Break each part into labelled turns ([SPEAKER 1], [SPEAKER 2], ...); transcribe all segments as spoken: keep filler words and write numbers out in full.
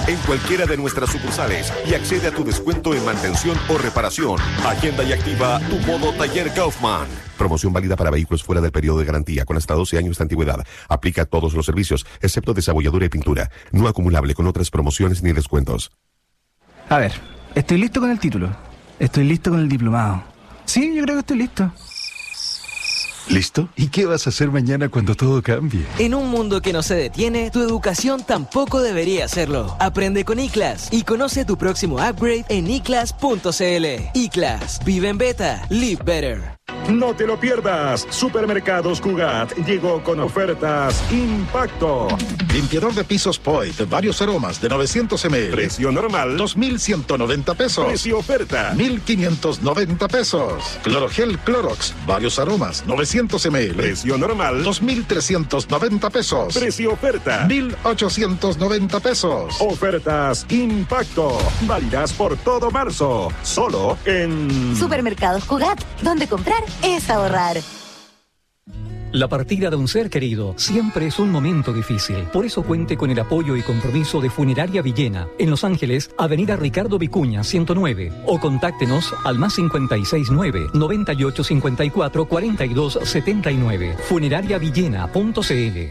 [SPEAKER 1] en cualquiera de nuestras sucursales y accede a tu descuento en mantención o reparación. Agenda y activa tu modo Taller Kaufman. Promoción válida para vehículos fuera del periodo de garantía con hasta doce años de antigüedad. Aplica a todos los servicios, excepto desabolladura y pintura. No acumulable con otras promociones ni descuentos.
[SPEAKER 2] A ver, estoy listo con el título. Estoy listo con el diplomado. Sí, yo creo que estoy listo.
[SPEAKER 3] ¿Listo? ¿Y qué vas a hacer mañana cuando todo cambie?
[SPEAKER 4] En un mundo que no se detiene, tu educación tampoco debería hacerlo. Aprende con iClass y conoce tu próximo upgrade en i class punto c l. iClass. Vive en beta. Live better.
[SPEAKER 5] No te lo pierdas. Supermercados Cugat llegó con ofertas Impacto.
[SPEAKER 6] Limpiador de pisos Poit, varios aromas de novecientos mililitros.
[SPEAKER 5] Precio normal.
[SPEAKER 6] dos mil ciento noventa pesos.
[SPEAKER 5] Precio oferta.
[SPEAKER 6] mil quinientos noventa pesos. Clorogel Clorox, varios aromas, novecientos mililitros.
[SPEAKER 5] Precio normal.
[SPEAKER 6] dos mil trescientos noventa pesos.
[SPEAKER 5] Precio oferta.
[SPEAKER 6] mil ochocientos noventa pesos.
[SPEAKER 5] Ofertas Impacto. Válidas por todo marzo. Solo en
[SPEAKER 7] Supermercados Cugat, donde comprar es ahorrar.
[SPEAKER 8] La partida de un ser querido siempre es un momento difícil. Por eso cuente con el apoyo y compromiso de Funeraria Villena, en Los Ángeles, Avenida Ricardo Vicuña, ciento nueve. O contáctenos al más cincuenta y seis nueve, noventa y ocho cincuenta y cuatro, cuarenta y dos setenta y nueve. funeraria villena punto c l.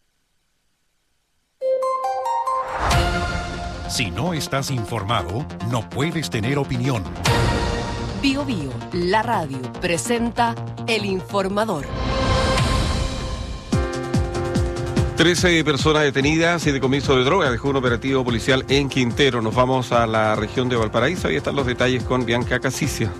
[SPEAKER 9] Si no estás informado, no puedes tener opinión.
[SPEAKER 10] Bio Bio, la radio, presenta El Informador.
[SPEAKER 11] trece personas detenidas y decomiso de drogas dejó un operativo policial en Quintero. Nos vamos a la región de Valparaíso. Ahí están los detalles con Bianca Casicia.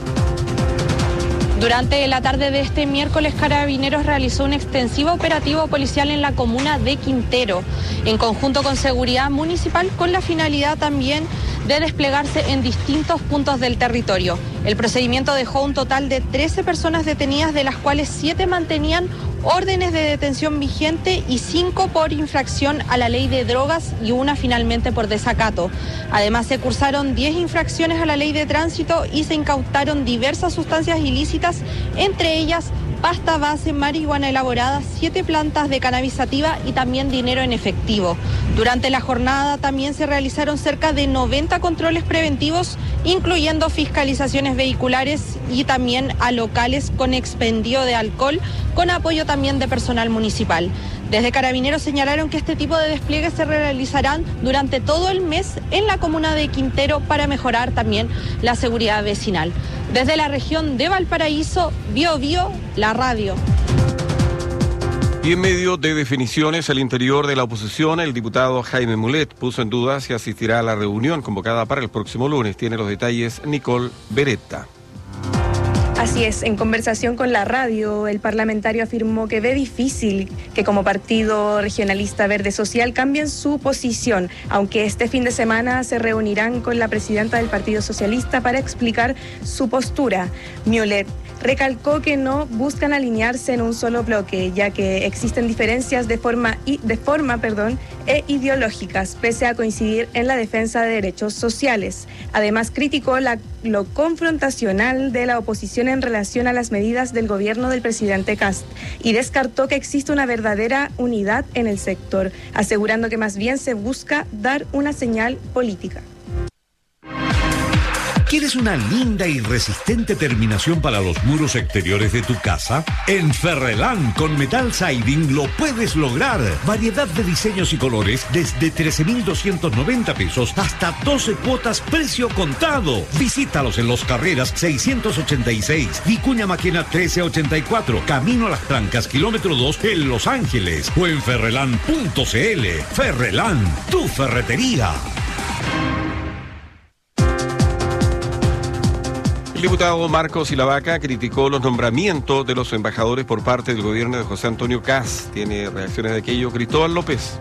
[SPEAKER 12] Durante la tarde de este miércoles, Carabineros realizó un extensivo operativo policial en la comuna de Quintero, en conjunto con Seguridad Municipal, con la finalidad también de desplegarse en distintos puntos del territorio. El procedimiento dejó un total de trece personas detenidas, de las cuales siete mantenían órdenes de detención vigente y cinco por infracción a la ley de drogas y una finalmente por desacato. Además, se cursaron diez infracciones a la ley de tránsito y se incautaron diversas sustancias ilícitas, entre ellas pasta base, marihuana elaborada, siete plantas de cannabis sativa y también dinero en efectivo. Durante la jornada también se realizaron cerca de noventa controles preventivos, incluyendo fiscalizaciones vehiculares y también a locales con expendio de alcohol, con apoyo también de personal municipal. Desde Carabineros señalaron que este tipo de despliegues se realizarán durante todo el mes en la comuna de Quintero para mejorar también la seguridad vecinal. Desde la región de Valparaíso, Bio Bio, la radio.
[SPEAKER 11] Y en medio de definiciones al interior de la oposición, el diputado Jaime Mulet puso en duda si asistirá a la reunión convocada para el próximo lunes. Tiene los detalles Nicole Beretta.
[SPEAKER 13] Así es, en conversación con la radio, el parlamentario afirmó que ve difícil que como partido regionalista Verde Social cambien su posición, aunque este fin de semana se reunirán con la presidenta del Partido Socialista para explicar su postura. Mulet recalcó que no buscan alinearse en un solo bloque, ya que existen diferencias de forma, y, de forma perdón, e ideológicas, pese a coincidir en la defensa de derechos sociales. Además, criticó la, lo confrontacional de la oposición en relación a las medidas del gobierno del presidente Kast y descartó que existe una verdadera unidad en el sector, asegurando que más bien se busca dar una señal política.
[SPEAKER 14] ¿Quieres una linda y resistente terminación para los muros exteriores de tu casa? En Ferrelán con Metal Siding lo puedes lograr. Variedad de diseños y colores desde trece mil doscientos noventa pesos hasta doce cuotas precio contado. Visítalos en Los Carreras seiscientos ochenta y seis, Vicuña Maquena trece ochenta y cuatro, Camino a las Trancas, kilómetro dos en Los Ángeles o en ferrelán punto c l. Ferrelán, tu ferretería.
[SPEAKER 11] El diputado Marcos Silavaca criticó los nombramientos de los embajadores por parte del gobierno de José Antonio Kast. Tiene reacciones de aquello Cristóbal López.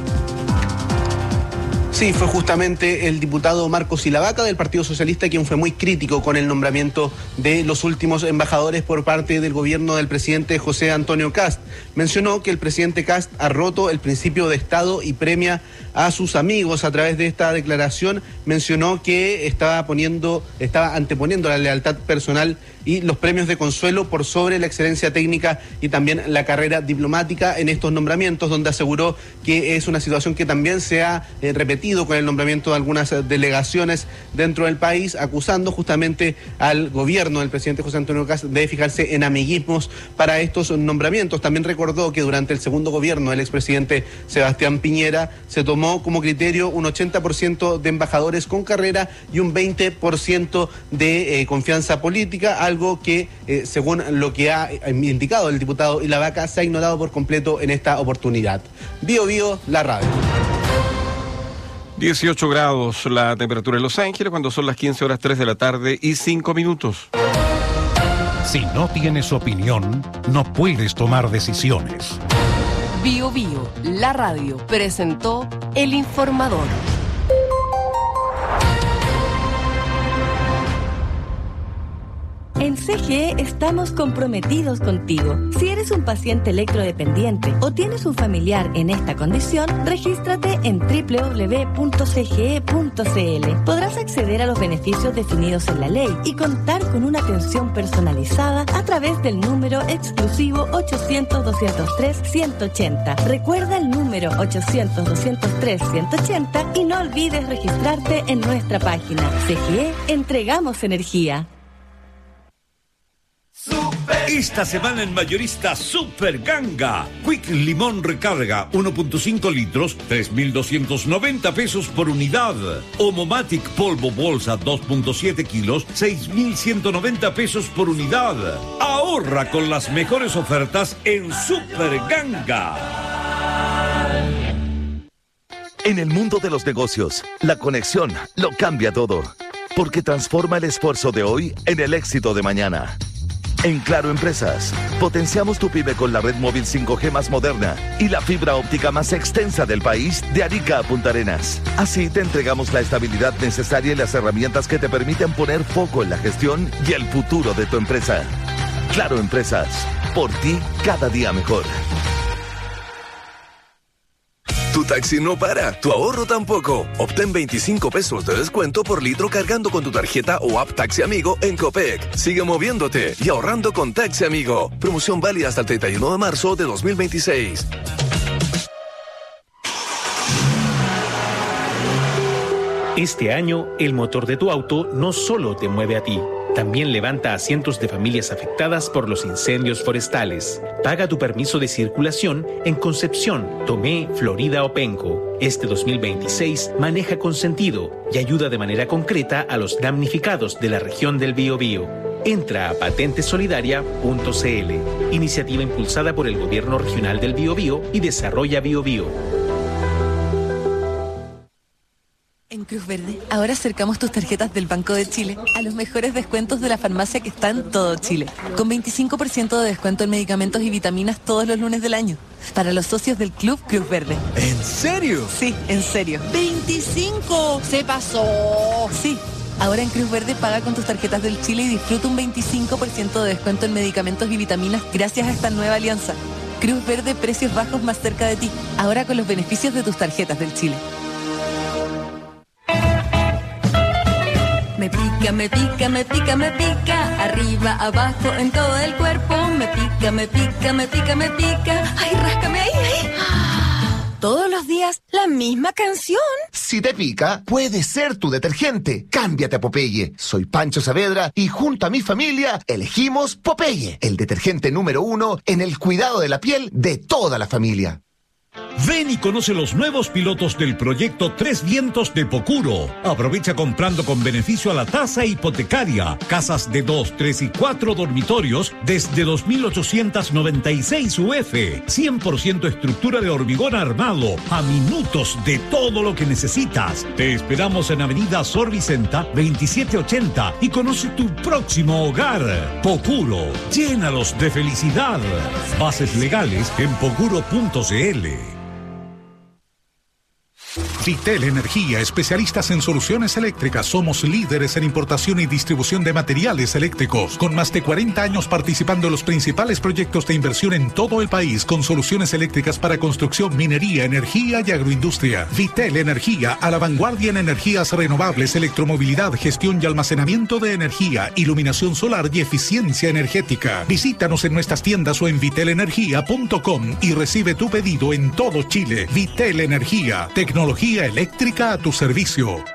[SPEAKER 15] Sí, fue justamente el diputado Marcos Silavaca del Partido Socialista quien fue muy crítico con el nombramiento de los últimos embajadores por parte del gobierno del presidente José Antonio Kast. Mencionó que el presidente Kast ha roto el principio de Estado y premia a sus amigos a través de esta declaración, mencionó que estaba poniendo, estaba anteponiendo la lealtad personal y los premios de consuelo por sobre la excelencia técnica y también la carrera diplomática en estos nombramientos, donde aseguró que es una situación que también se ha eh, repetido con el nombramiento de algunas delegaciones dentro del país, acusando justamente al gobierno del presidente José Antonio Kast de fijarse en amiguismos para estos nombramientos. También recordó que durante el segundo gobierno del expresidente Sebastián Piñera se tomó como criterio un ochenta por ciento de embajadores con carrera y un veinte por ciento de eh, confianza política, algo que, eh, según lo que ha indicado el diputado Ilavaca, se ha ignorado por completo en esta oportunidad. Bio Bio, la radio.
[SPEAKER 11] dieciocho grados la temperatura en Los Ángeles cuando son las quince horas tres de la tarde y cinco minutos.
[SPEAKER 9] Si no tienes opinión, no puedes tomar decisiones.
[SPEAKER 10] Bio Bio, la radio, presentó El Informador.
[SPEAKER 16] En C G E estamos comprometidos contigo. Si eres un paciente electrodependiente o tienes un familiar en esta condición, regístrate en doble u doble u doble u punto c g e punto c l. Podrás acceder a los beneficios definidos en la ley y contar con una atención personalizada a través del número exclusivo ochocientos, doscientos tres, ciento ochenta. Recuerda el número ochocientos, doscientos tres, ciento ochenta y no olvides registrarte en nuestra página. C G E, entregamos energía.
[SPEAKER 14] Esta semana en mayorista Super Ganga. Quick Limón Recarga uno punto cinco litros, tres mil doscientos noventa pesos por unidad. Omomatic Polvo Bolsa dos punto siete kilos, seis mil ciento noventa pesos por unidad. Ahorra con las mejores ofertas en Super Ganga.
[SPEAKER 17] En el mundo de los negocios, la conexión lo cambia todo, porque transforma el esfuerzo de hoy en el éxito de mañana. En Claro Empresas, potenciamos tu pyme con la red móvil cinco G más moderna y la fibra óptica más extensa del país de Arica a Punta Arenas. Así te entregamos la estabilidad necesaria y las herramientas que te permiten poner foco en la gestión y el futuro de tu empresa. Claro Empresas, por ti cada día mejor.
[SPEAKER 18] Tu taxi no para, tu ahorro tampoco. Obtén veinticinco pesos de descuento por litro cargando con tu tarjeta o app Taxi Amigo en Copec. Sigue moviéndote y ahorrando con Taxi Amigo. Promoción válida hasta el treinta y uno de marzo de dos mil veintiséis.
[SPEAKER 19] Este año, el motor de tu auto no solo te mueve a ti, también levanta a cientos de familias afectadas por los incendios forestales. Paga tu permiso de circulación en Concepción, Tomé, Florida o Penco. Este dos mil veintiséis maneja con sentido y ayuda de manera concreta a los damnificados de la región del Biobío. Entra a patente solidaria punto c l, iniciativa impulsada por el Gobierno Regional del Biobío y Desarrolla Biobío.
[SPEAKER 20] En Cruz Verde, ahora acercamos tus tarjetas del Banco de Chile a los mejores descuentos de la farmacia que está en todo Chile, con veinticinco por ciento de descuento en medicamentos y vitaminas todos los lunes del año, para los socios del Club Cruz Verde.
[SPEAKER 21] ¿En serio?
[SPEAKER 20] Sí, en serio.
[SPEAKER 21] ¡veinticinco! ¡Se pasó!
[SPEAKER 20] Sí. Ahora en Cruz Verde paga con tus tarjetas del Chile y disfruta un veinticinco por ciento de descuento en medicamentos y vitaminas gracias a esta nueva alianza. Cruz Verde, precios bajos más cerca de ti, ahora con los beneficios de tus tarjetas del Chile.
[SPEAKER 22] Me pica, me pica, me pica, me pica, arriba, abajo, en todo el cuerpo. Me pica, me pica, me pica, me pica. Ay, ráscame ahí, ahí. Todos los días, la misma canción.
[SPEAKER 23] Si te pica, puede ser tu detergente. Cámbiate a Popeye. Soy Pancho Saavedra y junto a mi familia elegimos Popeye, el detergente número uno en el cuidado de la piel de toda la familia.
[SPEAKER 14] Ven y conoce los nuevos pilotos del proyecto Tres Vientos de Pocuro. Aprovecha comprando con beneficio a la tasa hipotecaria. Casas de dos, tres y cuatro dormitorios desde dos mil ochocientos noventa y seis U F. cien por ciento estructura de hormigón armado. A minutos de todo lo que necesitas. Te esperamos en Avenida Sor Vicenta veintisiete ochenta y conoce tu próximo hogar. Pocuro, llénalos de felicidad. Bases legales en pocuro punto c l.
[SPEAKER 9] Vitel Energía, especialistas en soluciones eléctricas. Somos líderes en importación y distribución de materiales eléctricos, con más de cuarenta años participando en los principales proyectos de inversión en todo el país, con soluciones eléctricas para construcción, minería, energía y agroindustria. Vitel Energía, a la vanguardia en energías renovables, electromovilidad, gestión y almacenamiento de energía, iluminación solar y eficiencia energética. Visítanos en nuestras tiendas o en vitel energía punto com y recibe tu pedido en todo Chile. Vitel Energía, tecnología eléctrica a tu servicio.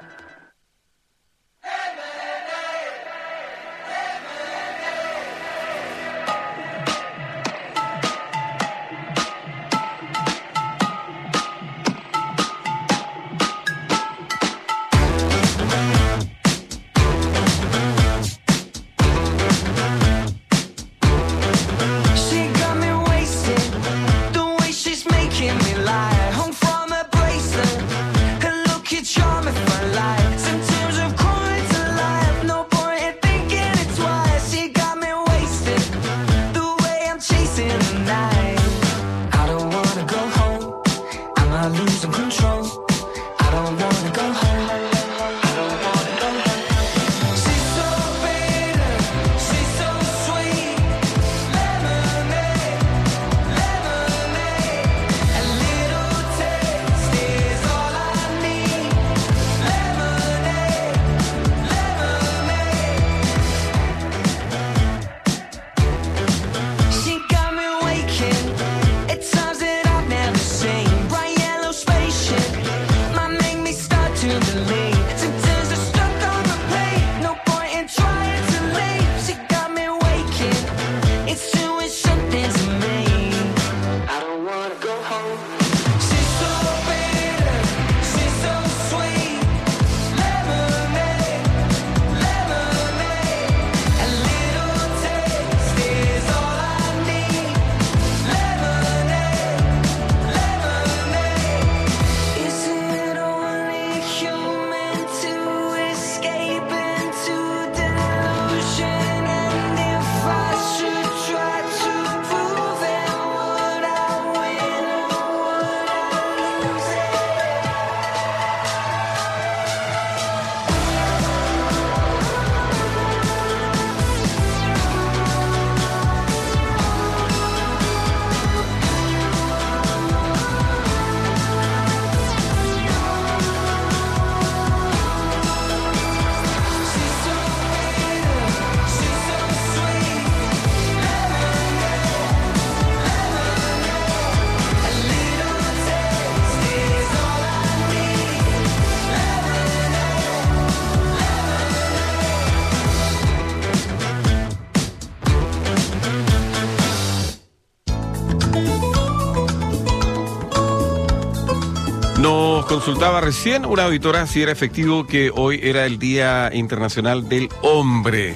[SPEAKER 11] Nos consultaba recién una auditora si era efectivo que hoy era el Día Internacional del Hombre.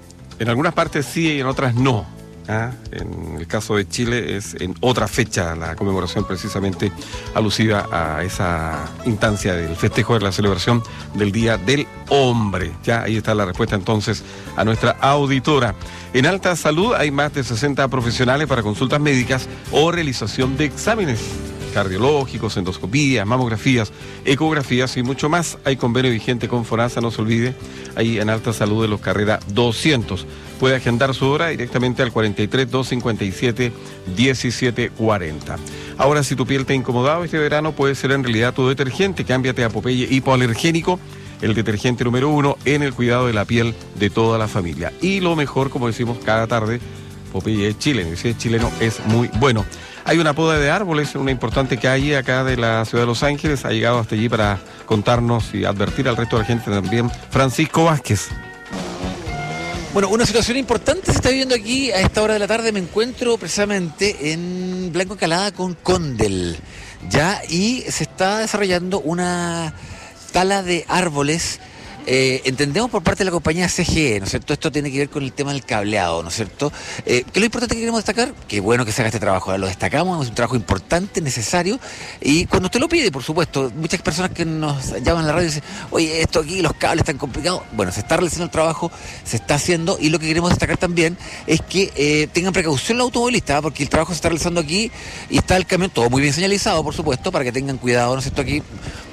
[SPEAKER 11] En algunas partes sí y en otras no. ¿Ah? En el caso de Chile es en otra fecha la conmemoración precisamente alusiva a esa instancia del festejo de la celebración del Día del Hombre. Ya ahí está la respuesta entonces a nuestra auditora. En Alta Salud hay más de sesenta profesionales para consultas médicas o realización de exámenes cardiológicos, endoscopías, mamografías, ecografías y mucho más. Hay convenio vigente con FONASA, no se olvide, ahí en Alta Salud de los Carrera doscientos. Puede agendar su hora directamente al cuarenta y tres, doscientos cincuenta y siete, diecisiete cuarenta. Ahora, si tu piel te ha incomodado este verano, puede ser en realidad tu detergente. Cámbiate a Popeye Hipoalergénico, el detergente número uno en el cuidado de la piel de toda la familia. Y lo mejor, como decimos cada tarde, Popeye es chileno, y si es chileno es muy bueno. Hay una poda de árboles, una importante calle acá de la ciudad de Los Ángeles. Ha llegado hasta allí para contarnos y advertir al resto de la gente también Francisco Vázquez.
[SPEAKER 1] Bueno, una situación importante se está viviendo aquí a esta hora de la tarde. Me encuentro precisamente en Blanco Encalada con Condel, ya, y se está desarrollando una tala de árboles. Eh, entendemos por parte de la compañía C G E, ¿no es cierto? Esto tiene que ver con el tema del cableado, ¿no es cierto? Eh, ¿Qué es lo importante que queremos destacar? Qué bueno que se haga este trabajo, lo destacamos, es un trabajo importante, necesario, y cuando usted lo pide, por supuesto, muchas personas que nos llaman a la radio dicen, oye, esto aquí, los cables están complicados. Bueno, se está realizando el trabajo, se está haciendo, y lo que queremos destacar también es que eh, tengan precaución los automovilistas, porque el trabajo se está realizando aquí y está el camión todo muy bien señalizado, por supuesto, para que tengan cuidado, ¿no es cierto? Aquí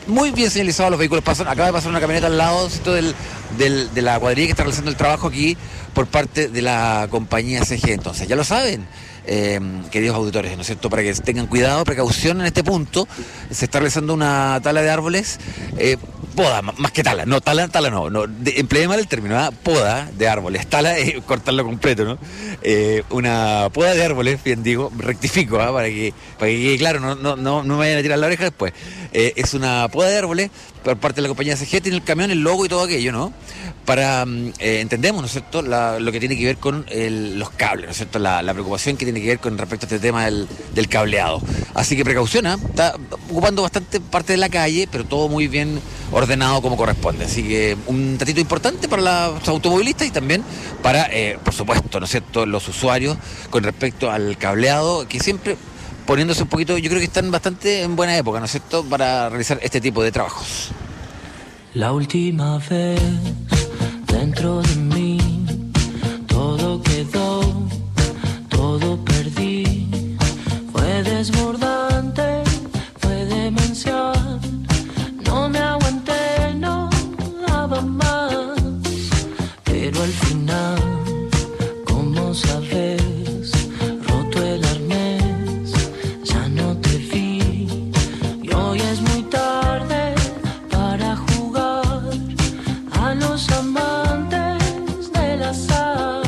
[SPEAKER 1] muy bien señalizados los vehículos. Pasan, acaba de pasar una camioneta al lado del, del, de la cuadrilla que está realizando el trabajo aquí por parte de la compañía C G. Entonces, ya lo saben, eh, queridos auditores, ¿no es cierto? Para que tengan cuidado, precaución en este punto. Se está realizando una tala de árboles, eh, poda, más que tala, no, tala, tala no, no de, empleé mal el término, ¿eh? Poda de árboles, tala es cortarlo completo, ¿no? Eh, una poda de árboles, bien digo, rectifico, ¿eh? para que para que quede claro, no, no, no, no me vayan a tirar la oreja después. Eh, es una poda de árboles por parte de la compañía C G, tiene el camión, el logo y todo aquello, ¿no? Para, eh, entendemos, ¿no es cierto?, la, lo que tiene que ver con el, los cables, ¿no es cierto?, la, la preocupación que tiene que ver con respecto a este tema del, del cableado. Así que precaución, ¿eh? Está ocupando bastante parte de la calle, pero todo muy bien ordenado como corresponde. Así que un datito importante para los automovilistas y también para, eh, por supuesto, ¿no es cierto?, los usuarios con respecto al cableado, que siempre poniéndose un poquito, yo creo que están bastante en buena época, ¿no es cierto?, para realizar este tipo de trabajos.
[SPEAKER 2] La última vez dentro de mí todo quedó, todo perdí, fue desbordante, fue demencial, no me aguanté, no daba más, pero al final, como sabes, roto el arnés, ya no te vi, y hoy es muy tarde para jugar a los amantes del azar.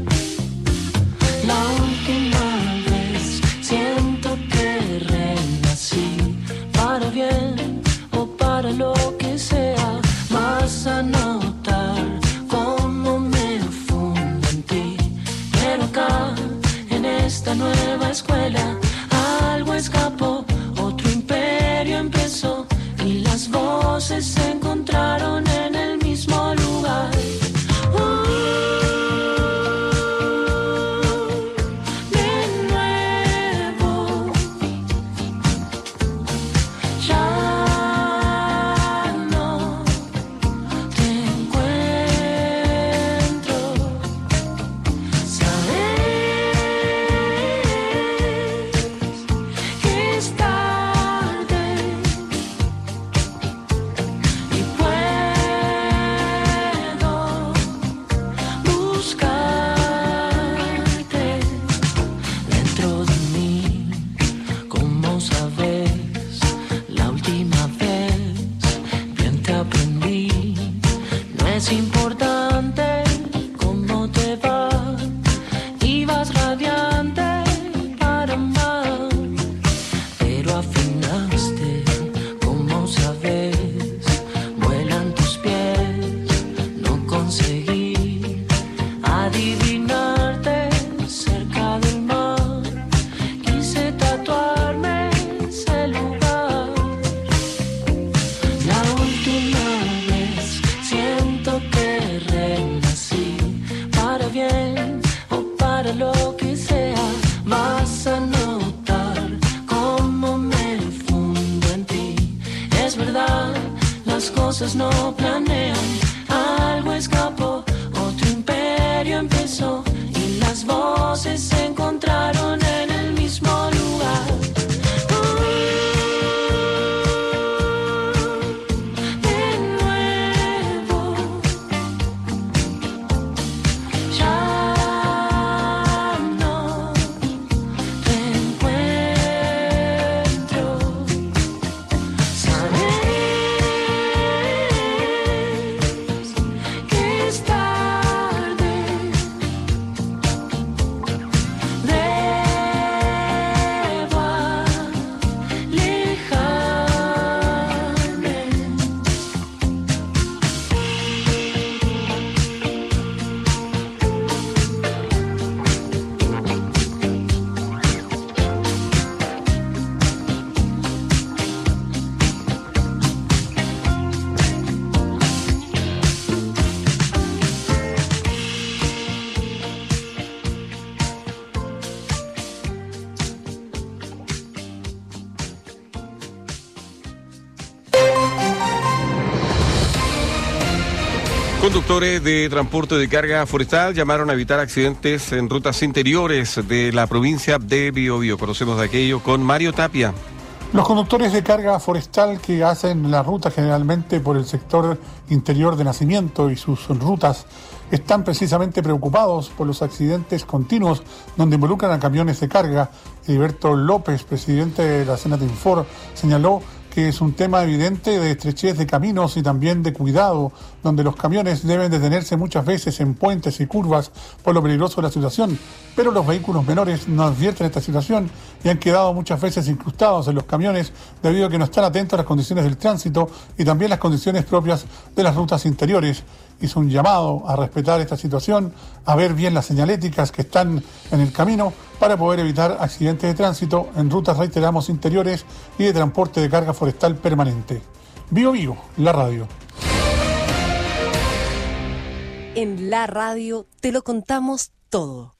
[SPEAKER 2] La última vez siento que renací, para bien o para lo que sea, vas a notar cómo me fundo en ti. Pero acá, en esta nueva escuela, algo escapó, otro imperio empezó, y las voces se encontraron en el mismo lugar. Uh, de nuevo, ya no te encuentro. Sabes que es tarde y puedo buscarte dentro de mí. Como sabes, la última vez bien te aprendí. No es importante cómo te va, ibas radiante para amar, pero afinaste, como sabes, vuelan tus pies, no conseguí adivinarte cerca del mar, quise tatuarme ese lugar. La última vez siento que renací, para bien o para lo que sea, vas a notar cómo me fundo en ti. Es verdad, las cosas no planean, algo escapó, otro imperio empezó, y las voces se encontraron en el mismo lugar. De nuevo, ya no te encuentro. Sabes que es tarde, debo alejarme.
[SPEAKER 11] Conductores de transporte de carga forestal llamaron a evitar accidentes en rutas interiores de la provincia de Biobío. Conocemos de aquello con Mario Tapia.
[SPEAKER 3] Los conductores de carga forestal que hacen la ruta generalmente por el sector interior de Nacimiento y sus rutas están precisamente preocupados por los accidentes continuos donde involucran a camiones de carga. Heriberto López, presidente de la Senatinfor, señaló que es un tema evidente de estrechez de caminos y también de cuidado, donde los camiones deben detenerse muchas veces en puentes y curvas por lo peligroso de la situación, pero los vehículos menores no advierten esta situación y han quedado muchas veces incrustados en los camiones debido a que no están atentos a las condiciones del tránsito y también las condiciones propias de las rutas interiores. Hizo un llamado a respetar esta situación, a ver bien las señaléticas que están en el camino para poder evitar accidentes de tránsito en rutas, reiteramos, interiores y de transporte de carga forestal permanente. Bio Bio, la radio.
[SPEAKER 10] En la radio te lo contamos todo.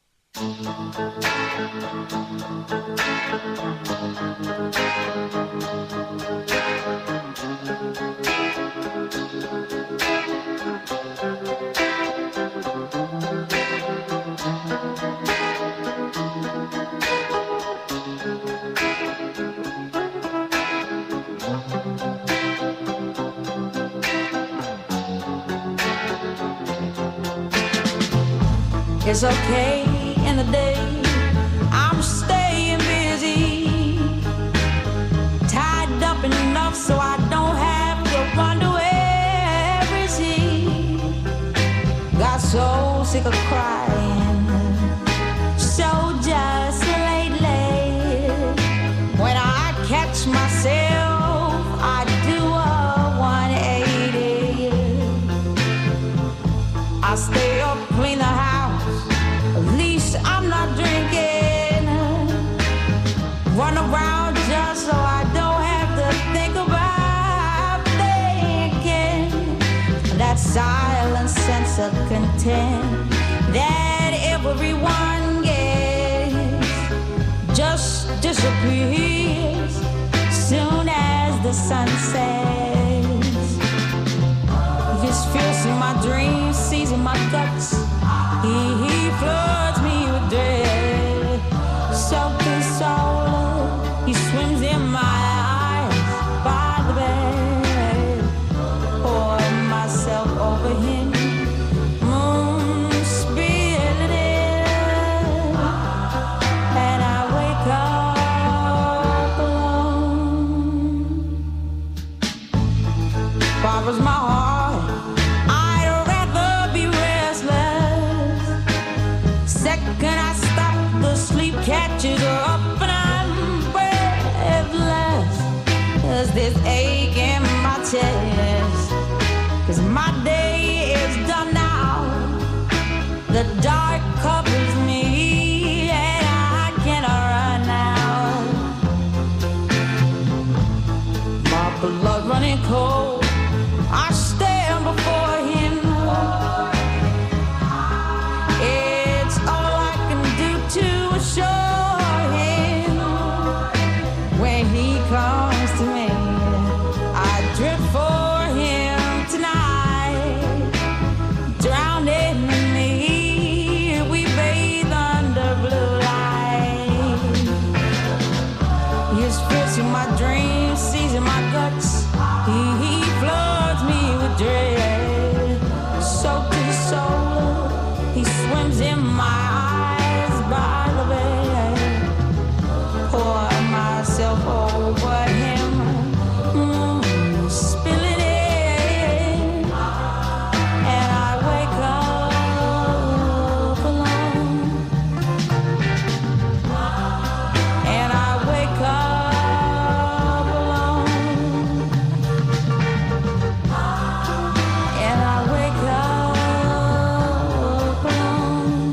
[SPEAKER 2] It's okay in the day, I'm staying busy, tied up enough so I don't have to wonder where is he. Got so sick of crying, so just lately, when I catch myself, I do a one eighty. I stay up, clean the house, I'm not drinking, run around just so I don't have to think about thinking. That silent sense of content that everyone gets just disappears soon as the sun sets. This feels in my dreams, sees in my guts. He, he floods me with dread, self-consoler. He swims in my eyes by the bed. Pour myself over him, moon spilling in, and I wake up alone. Bothers my heart. Catches up and I'm breathless. There's this ache in my chest, 'cause my day is done now. The dark covers me and I cannot run now. My blood running cold, I stand before him. It's all I can do to assure him when he comes to me. I drift for him tonight, drowned in me. We bathe under blue light. His fierce in my dreams, sees in my guts. He, he floods me with dread, soaked to the soul. He swims in my eyes by the bed. Pour myself over him, mm, spill it in, and I wake up alone. And I wake up alone. And I wake up alone.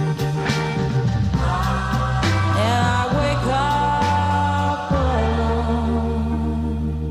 [SPEAKER 2] And I wake up alone.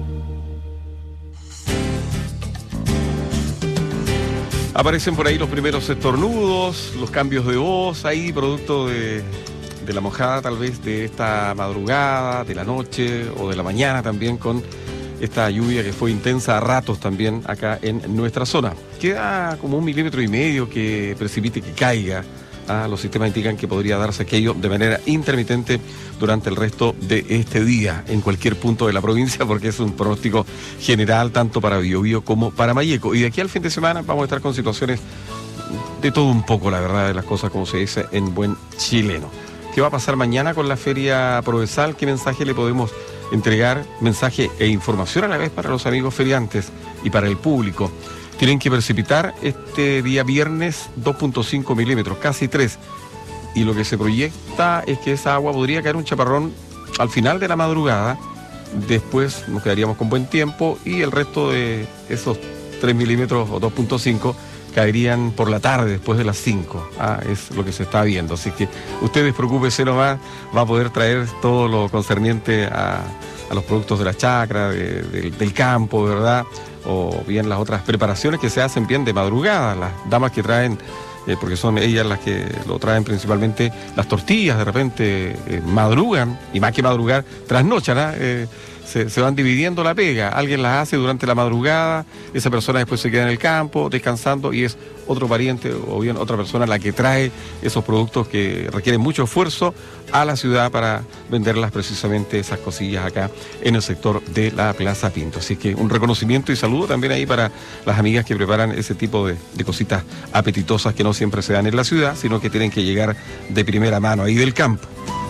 [SPEAKER 11] Aparecen por ahí los primeros estornudos, los cambios de voz, ahí producto de, de la mojada tal vez de esta madrugada, de la noche o de la mañana también, con esta lluvia que fue intensa a ratos también acá en nuestra zona. Queda como un milímetro y medio que precipite, que caiga Ah, los sistemas indican que podría darse aquello de manera intermitente durante el resto de este día en cualquier punto de la provincia, porque es un pronóstico general tanto para Biobío como para Malleco. Y de aquí al fin de semana vamos a estar con situaciones de todo un poco, la verdad de las cosas, como se dice en buen chileno. ¿Qué va a pasar mañana con la Feria Provenzal? ¿Qué mensaje le podemos entregar? Mensaje e información a la vez para los amigos feriantes y para el público. Tienen que precipitar este día viernes dos punto cinco milímetros, casi tres. Y lo que se proyecta es que esa agua podría caer un chaparrón al final de la madrugada. Después nos quedaríamos con buen tiempo y el resto de esos tres milímetros o dos punto cinco caerían por la tarde, después de las cinco. Ah, es lo que se está viendo. Así que ustedes preocúpense nomás, va a poder traer todo lo concerniente a, a los productos de la chacra, de, de, del campo, ¿verdad? O bien las otras preparaciones que se hacen bien de madrugada, las damas que traen, eh, porque son ellas las que lo traen principalmente, las tortillas de repente eh, madrugan, y más que madrugar, trasnochan, ¿eh? Eh, se, se van dividiendo la pega, alguien las hace durante la madrugada, esa persona después se queda en el campo descansando y es otro pariente o bien otra persona la que trae esos productos que requieren mucho esfuerzo a la ciudad para venderlas precisamente esas cosillas acá en el sector de la Plaza Pinto. Así que un reconocimiento y saludo también ahí para las amigas que preparan ese tipo de, de cositas apetitosas que no siempre se dan en la ciudad, sino que tienen que llegar de primera mano ahí del campo.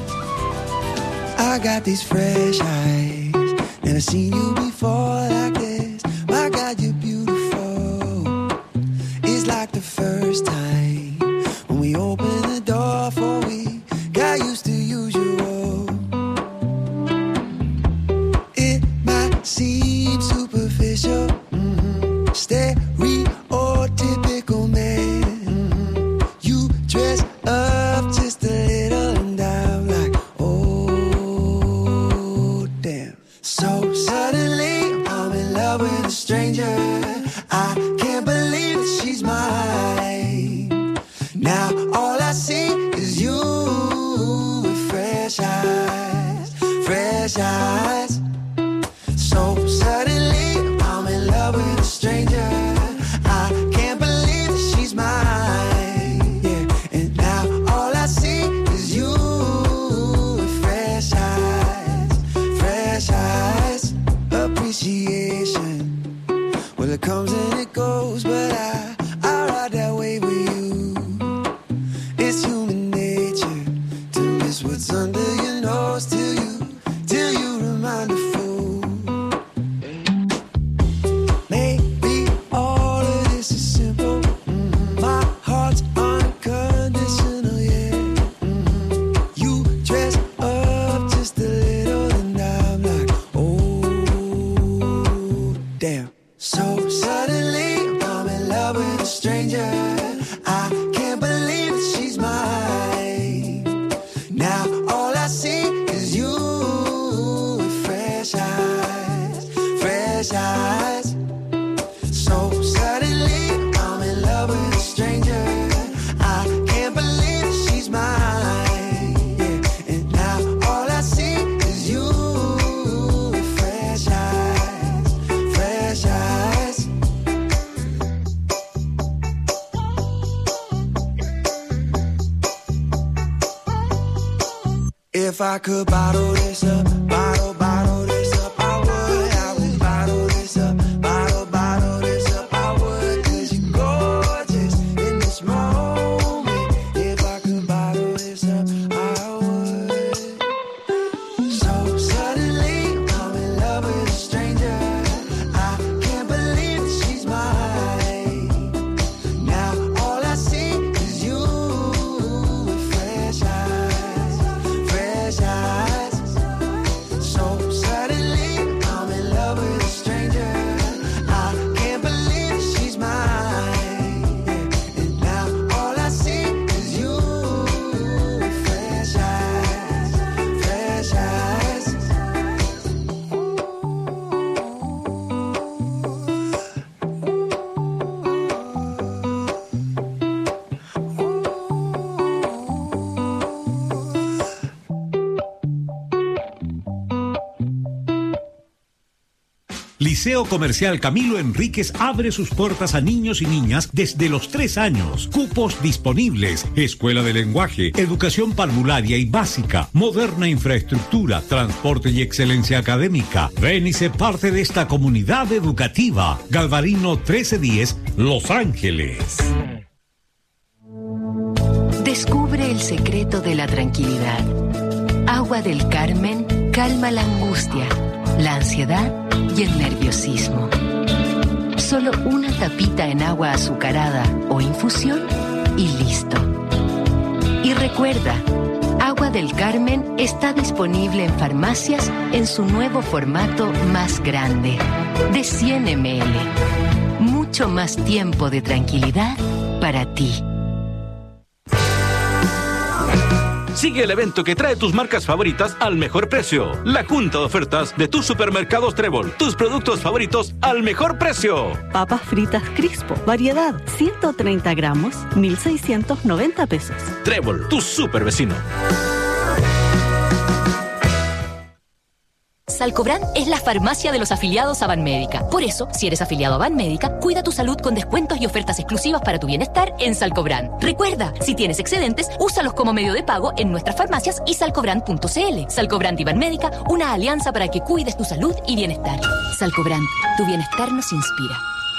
[SPEAKER 4] I got these fresh eyes, never seen you before like this. My God, you're beautiful. It's like the first time when we opened the door for we got used to usual. It might seem superficial, mm-hmm. stereotypical man. Mm-hmm. You dress up just a little and I'm like, oh damn. So suddenly I'm in love with a stranger. I can't believe that she's mine. Now all I see is you with fresh eyes, fresh eyes. So suddenly I'm in love with a stranger. I can't believe that she's mine. Yeah, and now all I see is you with fresh eyes, fresh eyes. Appreciation, well it comes and it goes, but I, I ride that wave with you. It's human nature to miss what's under your nose till you, till you remind a fool. Maybe all of this is simple. Mm-hmm. My heart's unconditional, yeah. Mm-hmm. You dress up just a little and I'm like, oh damn. So suddenly I'm in love with a stranger. I can't believe that she's mine. Now all I see is you with fresh eyes, fresh eyes. So suddenly I'm in love with a stranger. I can't believe that she's mine. Yeah, and now all I see is you with fresh eyes, fresh eyes. If I could bottle this up, bottle, bottle this up, I would. I would bottle this up, bottle, bottle this up, I would. Cause you're gorgeous in this moment. If I could bottle this up, I would. So suddenly I'm in love with a stranger. I can't believe that she's mine. Now all I see is you with fresh eyes, fresh eyes.
[SPEAKER 14] Liceo Comercial Camilo Enríquez abre sus puertas a niños y niñas desde los tres años. Cupos disponibles. Escuela de lenguaje, educación parvularia y básica, moderna infraestructura, transporte y excelencia académica. Ven y sé parte de esta comunidad educativa. Galvarino trece diez, Los Ángeles.
[SPEAKER 5] Descubre el secreto de la tranquilidad. Agua del Carmen calma la angustia, la ansiedad y el nerviosismo. Solo una tapita en agua azucarada o infusión y listo. Y recuerda, Agua del Carmen está disponible en farmacias en su nuevo formato más grande, de cien mililitros. Mucho más tiempo de tranquilidad para ti.
[SPEAKER 6] Sigue el evento que trae tus marcas favoritas al mejor precio. La junta de ofertas de tus supermercados Trébol. Tus productos favoritos al mejor precio.
[SPEAKER 7] Papas fritas Crispo. Variedad. ciento treinta gramos. mil seiscientos noventa pesos.
[SPEAKER 6] Trébol, tu super vecino.
[SPEAKER 24] Salcobran es la farmacia de los afiliados a Banmédica. Por eso, si eres afiliado a Banmédica, cuida tu salud con descuentos y ofertas exclusivas para tu bienestar en Salcobran. Recuerda, si tienes excedentes, úsalos como medio de pago en nuestras farmacias y salcobran punto cl. Salcobran y Banmédica, una alianza para que cuides tu salud y bienestar. Salcobran, tu bienestar nos inspira.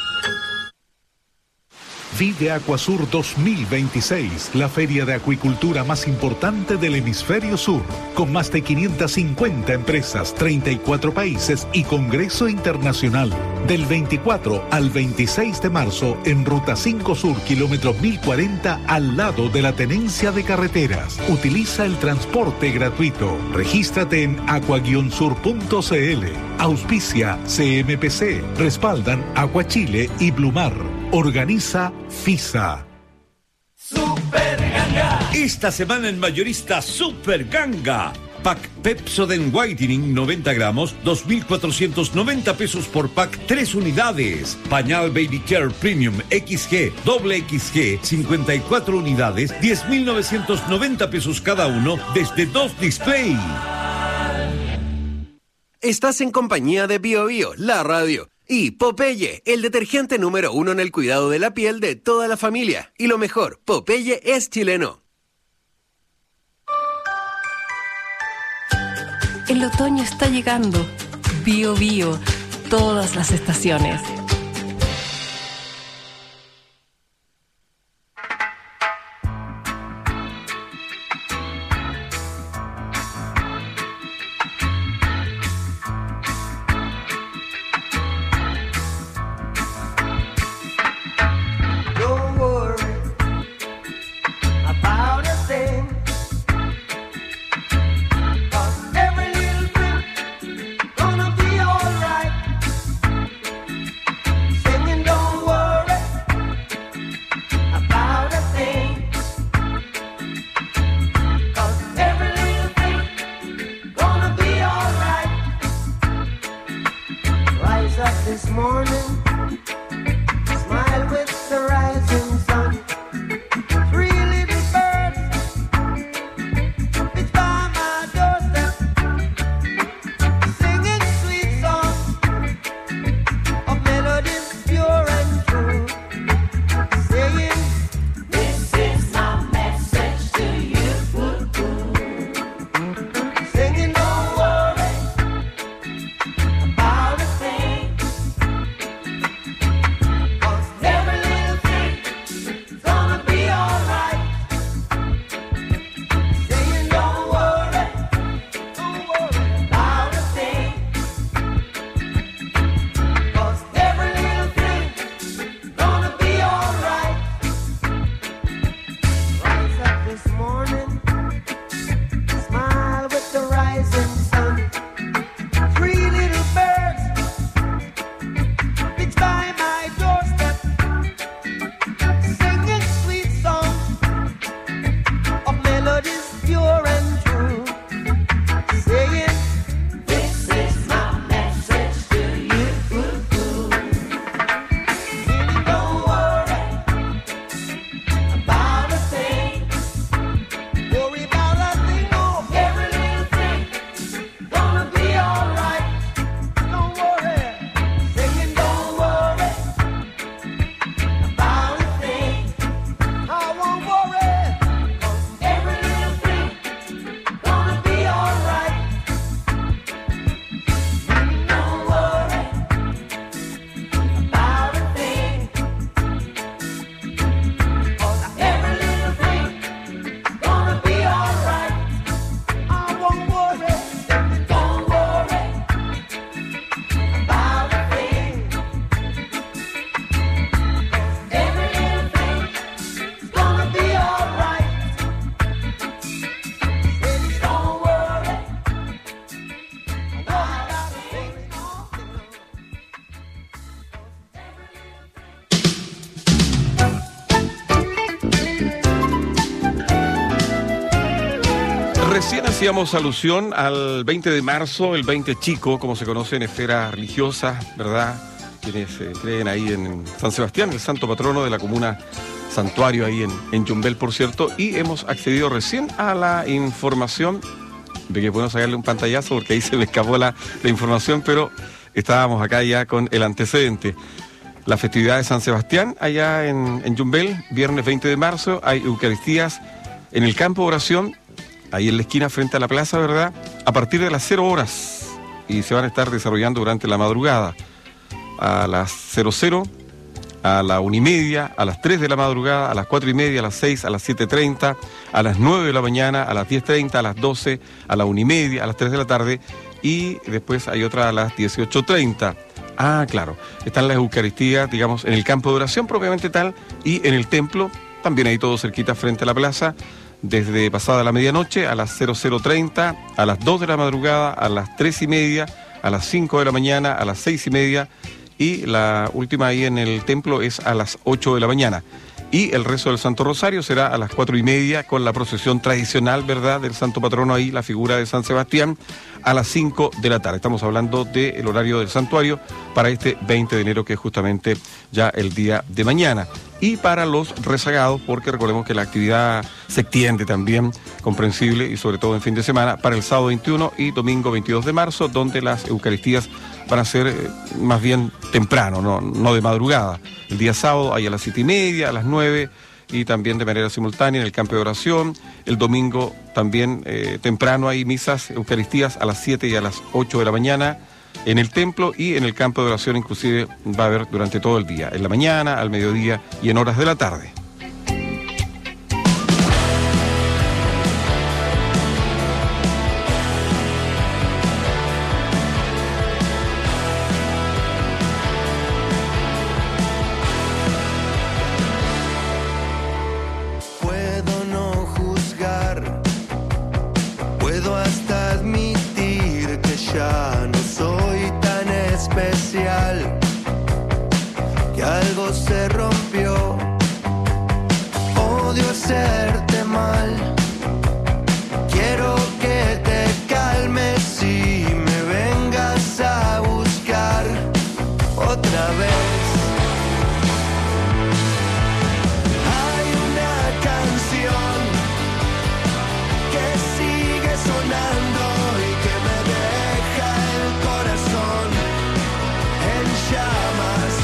[SPEAKER 9] Vive Acuasur dos mil veintiséis, la feria de acuicultura más importante del hemisferio sur, con más de quinientas cincuenta empresas, treinta y cuatro países y congreso internacional. Del veinticuatro al veintiséis de marzo en Ruta cinco Sur, kilómetro mil cuarenta, al lado de la Tenencia de Carreteras. Utiliza el transporte gratuito. Regístrate en aqua guion sur punto cl. Auspicia C M P C. Respaldan Agua Chile y Blumar. Organiza FISA.
[SPEAKER 14] Super Ganga. Esta semana en Mayorista Super Ganga. Pack Pepsodent Whitening noventa gramos, dos mil cuatrocientos noventa pesos por pack, tres unidades. Pañal Baby Care Premium X G, doble X G, cincuenta y cuatro unidades, diez mil novecientos noventa pesos cada uno desde dos display.
[SPEAKER 25] Estás en compañía de Bio Bio, la radio. Y Popeye, el detergente número uno en el cuidado de la piel de toda la familia. Y lo mejor, Popeye es chileno.
[SPEAKER 20] El otoño está llegando. Bio Bio, todas las estaciones.
[SPEAKER 11] Hacíamos alusión al veinte de marzo, el veinte chico, como se conoce en esferas religiosas, ¿verdad? Quienes eh, creen ahí en San Sebastián, el santo patrono de la comuna Santuario, ahí en, en Yumbel, por cierto. Y hemos accedido recién a la información, de que es bueno sacarle un pantallazo porque ahí se me escapó la, la información, pero estábamos acá ya con el antecedente. La festividad de San Sebastián, allá en, en Yumbel, viernes veinte de marzo, hay Eucaristías en el campo de oración, ahí en la esquina frente a la plaza, ¿verdad? A partir de las cero horas, y se van a estar desarrollando durante la madrugada, a las cero cero, a la una y media, a las tres de la madrugada, a las cuatro y media, a las seis, a las siete treinta, a las nueve de la mañana, a las diez treinta, a las doce, a la una y media, a las tres de la tarde, y después hay otra a las dieciocho treinta. Ah, claro, están las Eucaristías, digamos, en el campo de oración propiamente tal, y en el templo, también ahí todo cerquita frente a la plaza, desde pasada la medianoche a las cero cero treinta, a las dos de la madrugada, a las tres y media, a las cinco de la mañana, a las seis y media, y la última ahí en el templo es a las ocho de la mañana. Y el rezo del Santo Rosario será a las cuatro y media con la procesión tradicional, ¿verdad?, del Santo Patrono ahí, la figura de San Sebastián, a las cinco de la tarde. Estamos hablando del horario del santuario para este veinte de enero, que es justamente ya el día de mañana. Y para los rezagados, porque recordemos que la actividad se extiende también, comprensible, y sobre todo en fin de semana, para el sábado veintiuno y domingo veintidós de marzo, donde las Eucaristías van a ser eh, más bien temprano, no, no de madrugada. El día sábado hay a las siete y media, a las nueve, y también de manera simultánea en el campo de oración. El domingo también eh, temprano hay misas, Eucaristías a las siete y a las ocho de la mañana en el templo, y en el campo de oración inclusive va a haber durante todo el día, en la mañana, al mediodía y en horas de la tarde.
[SPEAKER 4] Puedo no juzgar, puedo hasta admitir que ya no soy tan especial, que algo se rompió. Odio hacerte mal, quiero que te calmes y me vengas a buscar otra vez. Hay una canción que sigue sonando y que me deja el corazón en llamas.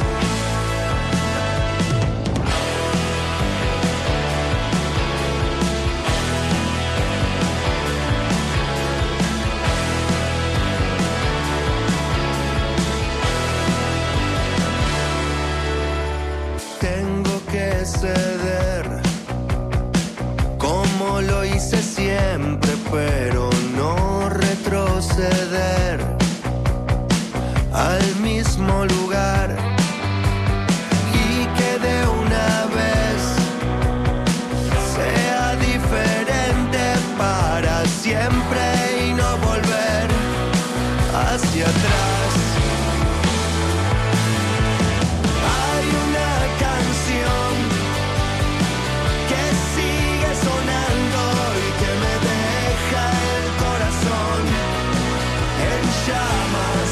[SPEAKER 4] Tengo que ceder, como lo hice siempre, pero no retroceder al mismo lugar, y que de una vez sea diferente para siempre y no volver hacia atrás. Hay una canción que sigue sonando y que me deja el corazón en llamas.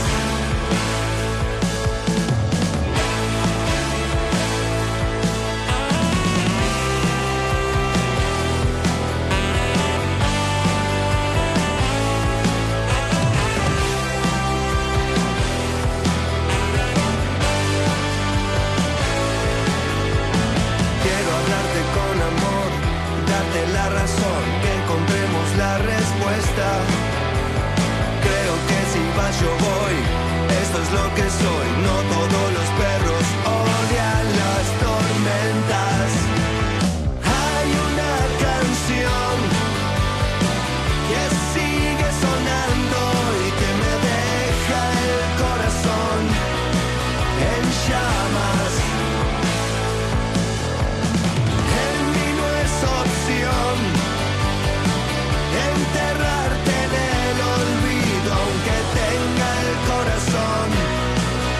[SPEAKER 4] Quiero hablarte con amor, darte la razón, que encontremos la respuesta. Creo que si vas yo voy, esto es lo que soy. No todos los perros odian las tormentas. Hay una canción que sigue sonando y que me deja el corazón en llamas. En mí no es opción enterrarte en el olvido, aunque tenga el corazón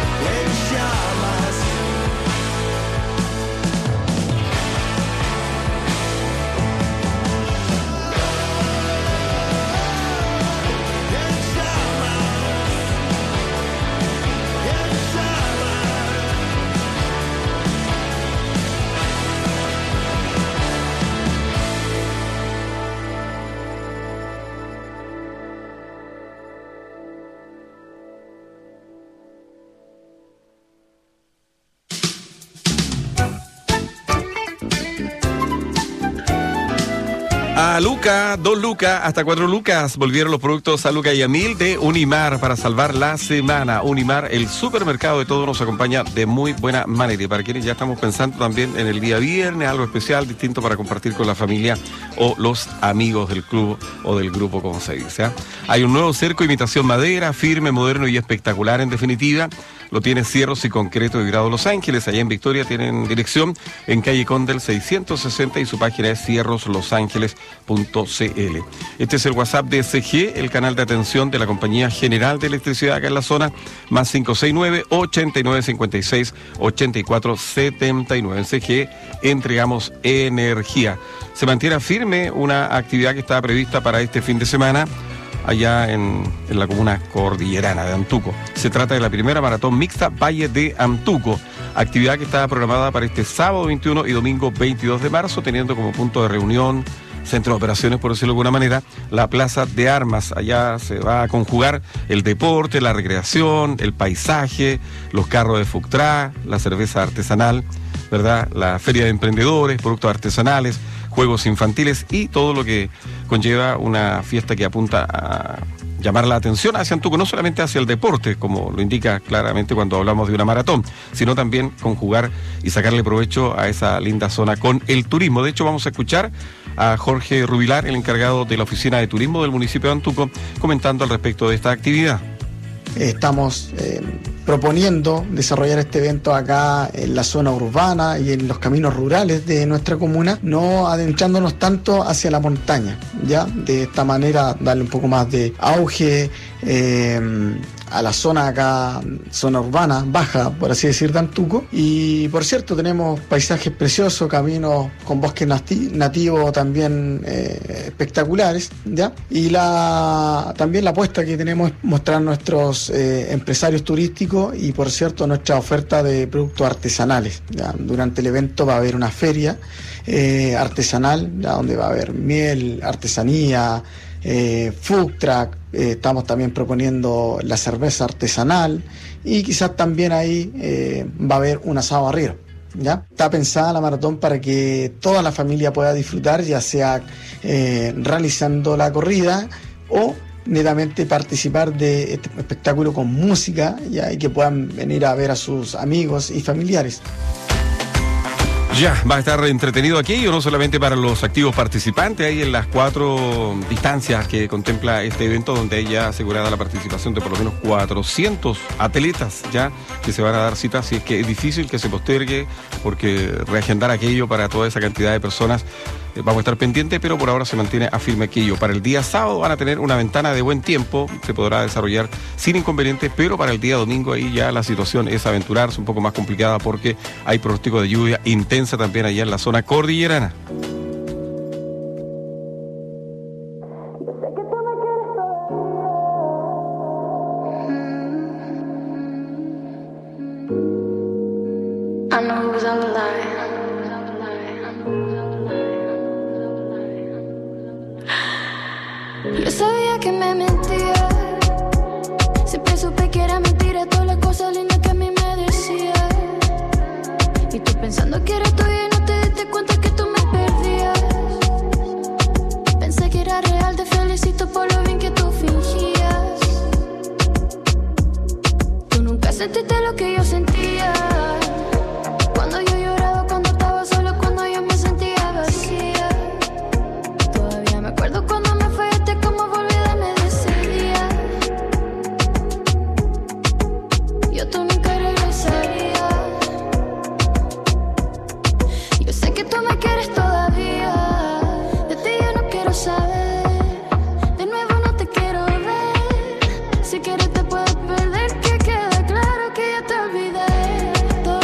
[SPEAKER 11] A Luca, dos lucas, hasta cuatro lucas, volvieron los productos a Luca y a mil de Unimar para salvar la semana. Unimar, el supermercado de todo, nos acompaña de muy buena manera. Y para quienes ya estamos pensando también en el día viernes, algo especial, distinto para compartir con la familia o los amigos del club o del grupo, como se dice. ¿eh? Hay un nuevo cerco, imitación madera, firme, moderno y espectacular en definitiva. Lo tiene Cierros y Concreto de Grado Los Ángeles. Allá en Victoria tienen dirección en calle Condel seiscientos sesenta y su página es cierros los ángeles punto c l. Este es el WhatsApp de C G, el canal de atención de la Compañía General de Electricidad acá en la zona, más cinco seis nueve, ochenta y nueve cincuenta y seis, ochenta y cuatro setenta y nueve. En C G entregamos energía. Se mantiene firme una actividad que estaba prevista para este fin de semana allá en, en la comuna cordillerana de Antuco. Se trata de la primera maratón mixta Valle de Antuco, actividad que estaba programada para este sábado veintiuno y domingo veintidós de marzo, teniendo como punto de reunión, centro de operaciones, por decirlo de alguna manera, la Plaza de Armas. Allá se va a conjugar el deporte, la recreación, el paisaje, los carros de food truck, la cerveza artesanal, ¿verdad? La feria de emprendedores, productos artesanales, juegos infantiles y todo lo que conlleva una fiesta que apunta a llamar la atención hacia Antuco, no solamente hacia el deporte, como lo indica claramente cuando hablamos de una maratón, sino también conjugar y sacarle provecho a esa linda zona con el turismo. De hecho, vamos a escuchar a Jorge Rubilar, el encargado de la Oficina de Turismo del municipio de Antuco, comentando al respecto de esta actividad.
[SPEAKER 8] Estamos eh, proponiendo desarrollar este evento acá en la zona urbana y en los caminos rurales de nuestra comuna, no adentrándonos tanto hacia la montaña, ¿ya? De esta manera darle un poco más de auge eh, a la zona acá, zona urbana, baja, por así decir, de Antuco. Y por cierto, tenemos paisajes preciosos, caminos con bosques nati- nativos también eh, espectaculares, ¿ya? Y la también la apuesta que tenemos es mostrar nuestros eh, empresarios turísticos y, por cierto, nuestra oferta de productos artesanales, ¿ya? Durante el evento va a haber una feria eh, artesanal, ¿ya? Donde va a haber miel, artesanía, Eh, food truck, eh, estamos también proponiendo la cerveza artesanal y quizás también ahí eh, va a haber un asado arriero, ¿ya? Está pensada la maratón para que toda la familia pueda disfrutar, ya sea eh, realizando la corrida o netamente participar de este espectáculo con música, ¿ya? Y que puedan venir a ver a sus amigos y familiares.
[SPEAKER 11] Ya, va a estar entretenido aquello, no solamente para los activos participantes, ahí en las cuatro distancias que contempla este evento, donde hay ya asegurada la participación de por lo menos cuatrocientos atletas ya que se van a dar cita, así es que es difícil que se postergue, porque reagendar aquello para toda esa cantidad de personas, eh, vamos a estar pendientes, pero por ahora se mantiene a firme aquello. Para el día sábado van a tener una ventana de buen tiempo, se podrá desarrollar sin inconvenientes, pero para el día domingo ahí ya la situación es aventurarse, un poco más complicada, porque hay pronóstico de lluvia intensa también allá en la zona cordillerana.
[SPEAKER 2] I know who's on the line. Yo sabía que me mentía, siempre supe que era mentira todas las cosas lindas que a mí me decía. Y tú pensando que era tuya y no te diste cuenta que tú me perdías. Pensé que era real, te felicito por lo bien que tú fingías. Tú nunca sentiste lo que yo sentía. Cuando yo lloraba, cuando estaba solo, cuando yo me sentía vacía. Todavía me acuerdo cuando me fallaste, cómo volví a darme de ese día. Yo tú nunca regresaría. Yo sé que tú me quieres todavía. De ti yo no quiero saber. De nuevo no te quiero ver. Si quieres te puedes perder. Que quede claro que ya te olvidé. Todo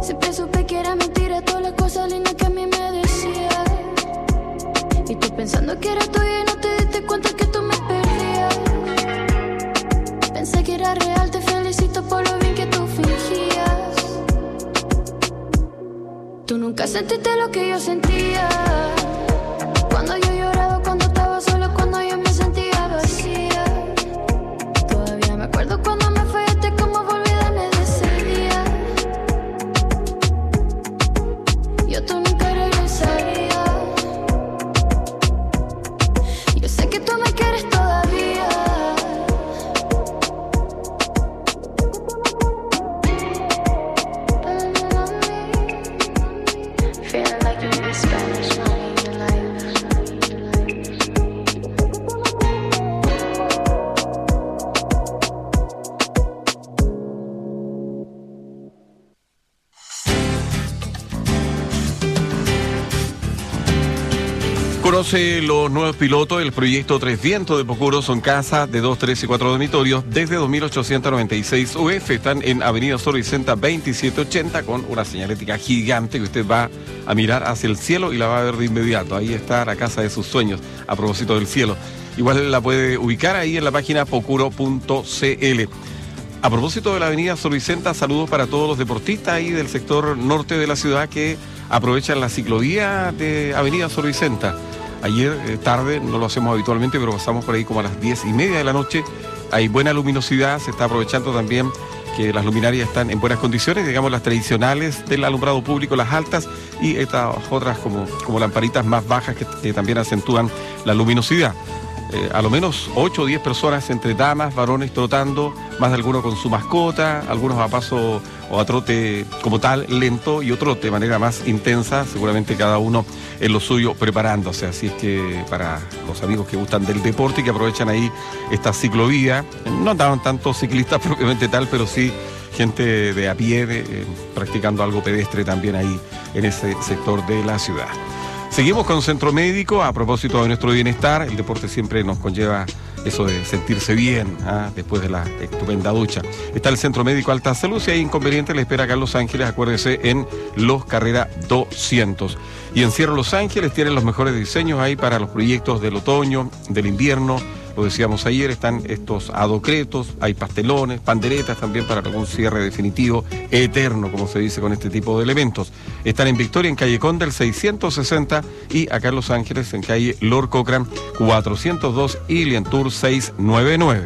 [SPEAKER 12] Siempre supe que era mentira todas las cosas lindas que a mí me decías. Y tú pensando que era tuya y no te diste cuenta que tú me perdías. Pensé que era real, te felicito por lo bien que tú fingías. Tú nunca sentiste lo que yo sentía. Cuando yo lloraba, cuando estaba solo, cuando yo me sentía vacía. Todavía me acuerdo cuando me fallaste, cómo volví a darme de ese día. Yo tú nunca regresaría. Yo sé que tú me quieres todavía. Feeling like you need Spanish money in your life.
[SPEAKER 11] Conoce los nuevos pilotos del proyecto Tres Vientos de Pocuro. Son casas de dos, tres y cuatro dormitorios desde dos mil ochocientos noventa y seis U F. Están en Avenida Sor Vicenta veintisiete ochenta con una señalética gigante que usted va a mirar hacia el cielo y la va a ver de inmediato. Ahí está la casa de sus sueños, a propósito del cielo. Igual la puede ubicar ahí en la página pocuro punto c l. A propósito de la Avenida Sor Vicenta, saludos para todos los deportistas ahí del sector norte de la ciudad que aprovechan la ciclovía de Avenida Sor Vicenta. Ayer eh, tarde, no lo hacemos habitualmente, pero pasamos por ahí como a las diez y media de la noche. Hay buena luminosidad, se está aprovechando también que las luminarias están en buenas condiciones, digamos las tradicionales del alumbrado público, las altas, y estas otras como, como lamparitas más bajas que, que también acentúan la luminosidad. Eh, a lo menos ocho o diez personas entre damas, varones trotando, más de alguno con su mascota, algunos a paso o a trote como tal, lento, y otros de manera más intensa, seguramente cada uno en lo suyo preparándose. Así es que para los amigos que gustan del deporte y que aprovechan ahí esta ciclovía, no andaban tantos ciclistas propiamente tal, pero sí gente de a pie de, eh, practicando algo pedestre también ahí en ese sector de la ciudad. Seguimos con Centro Médico. A propósito de nuestro bienestar, el deporte siempre nos conlleva eso de sentirse bien, ¿ah? Después de la estupenda ducha. Está el Centro Médico Alta Salud. Si hay inconveniente, le espera acá en Los Ángeles. Acuérdese, en Los Carrera doscientos. Y en Cierre Los Ángeles tienen los mejores diseños ahí para los proyectos del otoño, del invierno. Lo decíamos ayer, están estos adocretos, hay pastelones, panderetas también para algún cierre definitivo, eterno, como se dice con este tipo de elementos. Están en Victoria, en calle Conde, el seiscientos sesenta, y acá en Los Ángeles, en calle Lord Cochran, cuatrocientos dos y Lientour seiscientos noventa y nueve.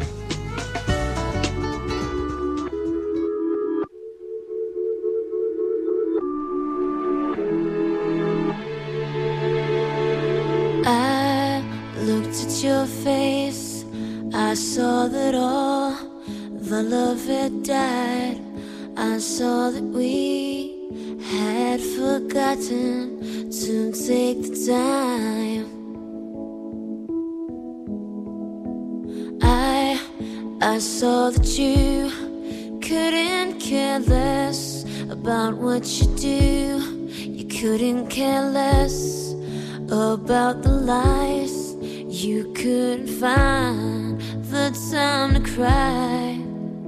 [SPEAKER 12] I looked at your face, I saw that all the love had died. I saw that we had forgotten to take the time. I, I saw that you couldn't care less about what you do. You couldn't care less about the lies. You couldn't find the time to cry.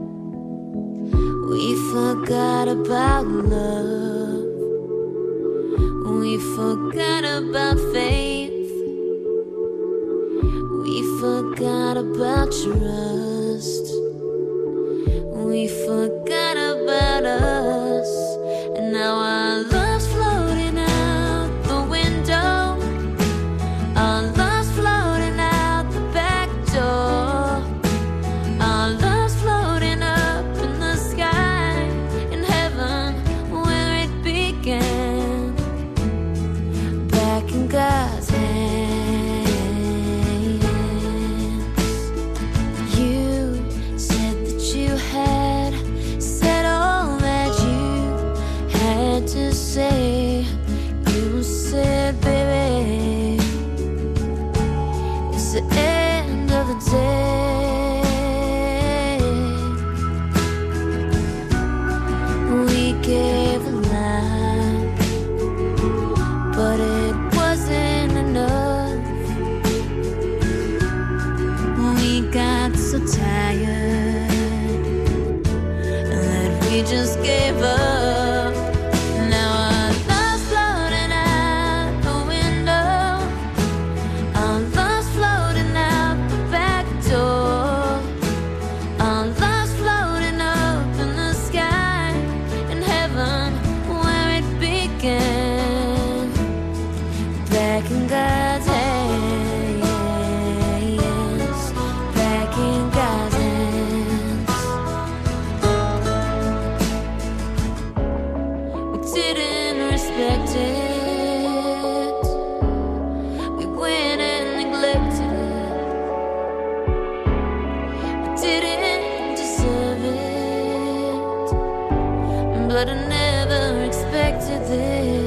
[SPEAKER 12] We forgot about love. We forgot about faith. We forgot about trust. We forgot about us. And now our love's floating out the window. Our love's floating out the back door. Our love's floating up in the sky, in heaven where it began. Back in God's hands. You said that you had said all that you had to say. You said, baby, it's the end of the day. We gave a lot, but it wasn't enough. We got so tired that we just gave up. expected. We went and neglected it, but didn't deserve it. But I never expected this.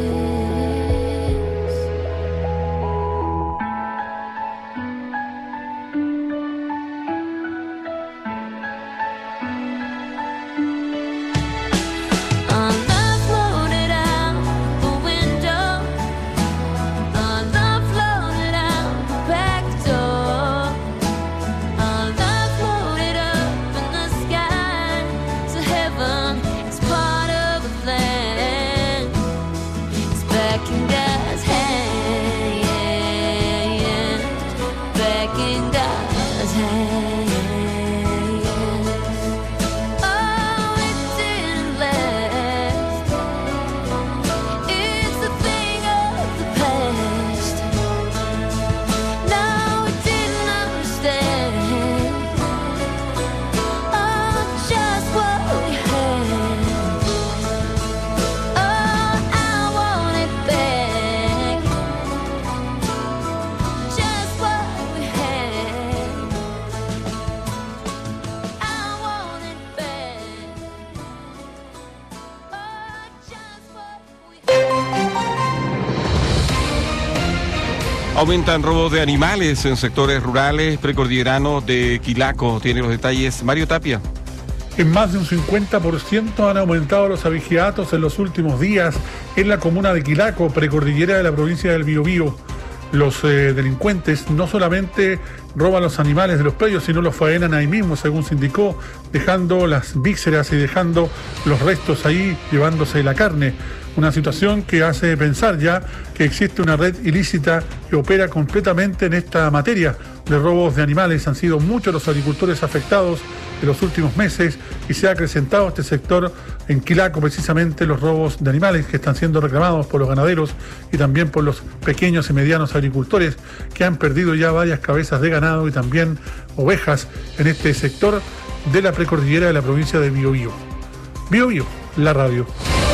[SPEAKER 11] Aumentan robos de animales en sectores rurales precordilleranos de Quilaco. Tiene los detalles Mario Tapia.
[SPEAKER 3] En más de un cincuenta por ciento han aumentado los abigeatos en los últimos días en la comuna de Quilaco, precordillera de la provincia del Biobío. Los eh, delincuentes no solamente roban los animales de los predios, sino los faenan ahí mismo, según se indicó, dejando las vísceras y dejando los restos ahí, llevándose la carne. Una situación que hace pensar ya que existe una red ilícita que opera completamente en esta materia de robos de animales. Han sido muchos los agricultores afectados en los últimos meses y se ha acrecentado este sector en Quilaco, precisamente los robos de animales que están siendo reclamados por los ganaderos y también por los pequeños y medianos agricultores que han perdido ya varias cabezas de ganado y también ovejas en este sector de la precordillera de la provincia de Biobío. Biobío, la radio.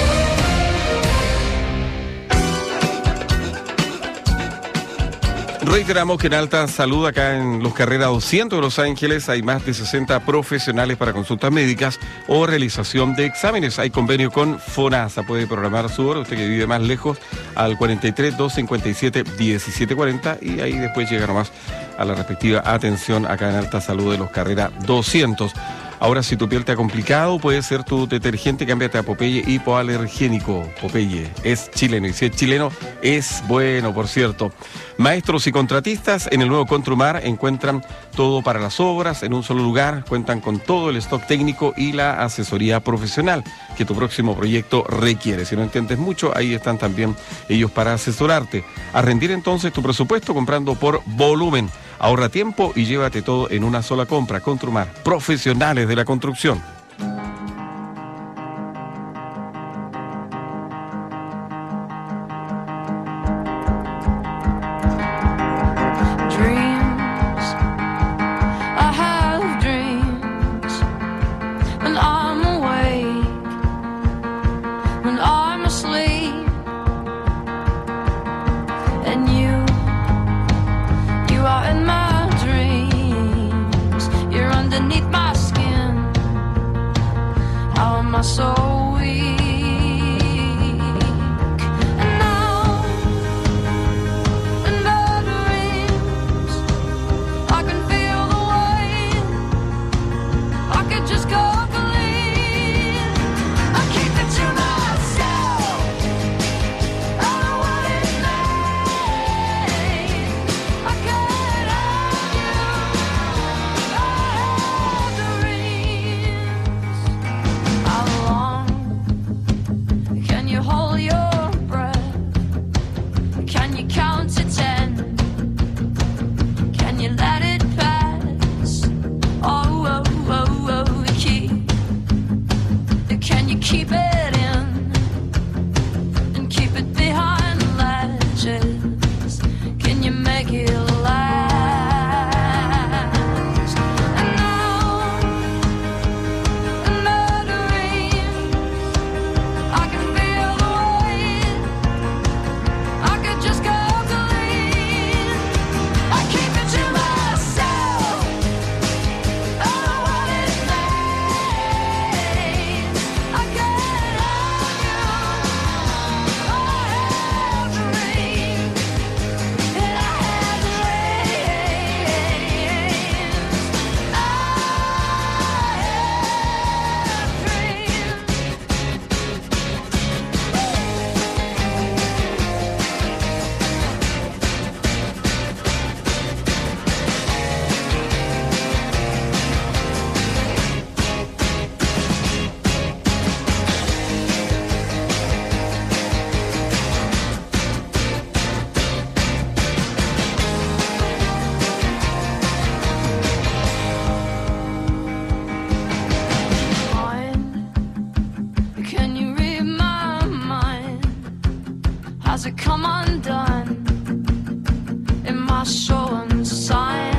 [SPEAKER 11] Reiteramos que en Alta Salud, acá en Los Carrera doscientos de Los Ángeles, hay más de sesenta profesionales para consultas médicas o realización de exámenes. Hay convenio con FONASA. Puede programar su hora, usted que vive más lejos, al cuarenta y tres, doscientos cincuenta y siete, diecisiete cuarenta, y ahí después llega nomás a la respectiva atención acá en Alta Salud de Los Carrera doscientos. Ahora, si tu piel te ha complicado, puede ser tu detergente, cámbiate a Popeye hipoalergénico. Popeye es chileno, y si es chileno, es bueno, por cierto. Maestros y contratistas en el nuevo Contrumar encuentran todo para las obras en un solo lugar. Cuentan con todo el stock técnico y la asesoría profesional que tu próximo proyecto requiere. Si no entiendes mucho, ahí están también ellos para asesorarte. A rendir entonces tu presupuesto comprando por volumen. Ahorra tiempo y llévate todo en una sola compra. Contrumar, profesionales de la construcción.
[SPEAKER 12] I can feel the way
[SPEAKER 2] has it come undone in my soul and science?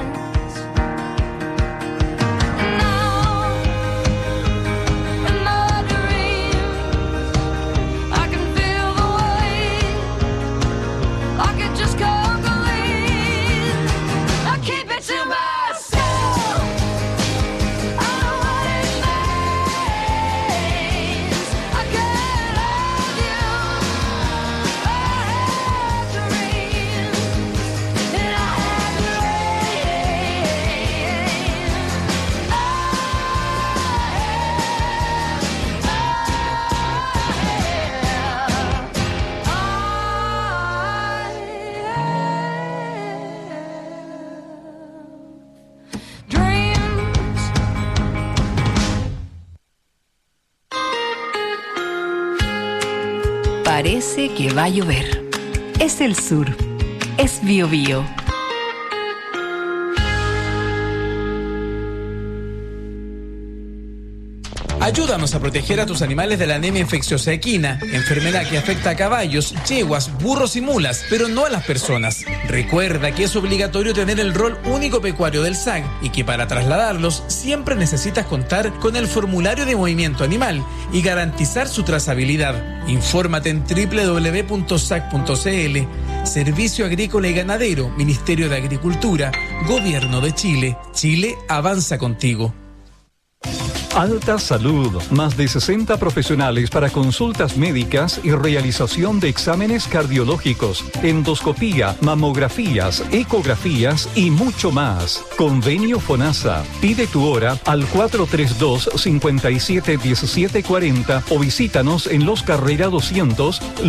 [SPEAKER 5] Parece que va a llover. Es el sur. Es Bío Bío.
[SPEAKER 13] Ayúdanos a proteger a tus animales de la anemia infecciosa equina, enfermedad que afecta a caballos, yeguas, burros y mulas, pero no a las personas. Recuerda que es obligatorio tener el rol único pecuario del S A C y que para trasladarlos siempre necesitas contar con el formulario de movimiento animal y garantizar su trazabilidad. Infórmate en doble u doble u doble u punto s a c punto c l. Servicio Agrícola y Ganadero, Ministerio de Agricultura, Gobierno de Chile. Chile avanza contigo.
[SPEAKER 15] Alta Salud, más de sesenta profesionales para consultas médicas y realización de exámenes cardiológicos, endoscopía, mamografías, ecografías y mucho más. Convenio FONASA. Pide tu hora al cuatro tres dos, cinco siete uno siete cuatro cero o visítanos en Los Carrera doscientos,